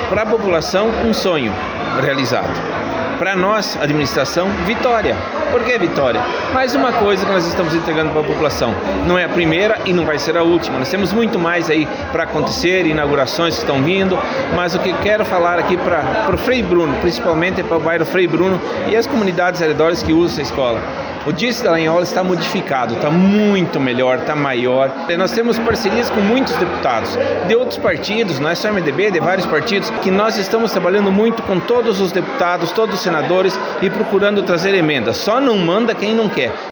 Para a população, um sonho realizado. Para nós, administração, vitória. Por que vitória? Mais uma coisa que nós estamos entregando para a população. Não é a primeira e não vai ser a última. Nós temos muito mais aí para acontecer, inaugurações que estão vindo, mas o que quero falar aqui para o Frei Bruno, principalmente para o bairro Frei Bruno e as comunidades arredores que usam essa escola. O Distrito de Dallagnol está modificado, está muito melhor, está maior. Nós temos parcerias com muitos deputados de outros partidos, não é só MDB, de vários partidos, que nós estamos trabalhando muito com todos os deputados, todos os senadores e procurando trazer emendas. Só não manda quem não quer.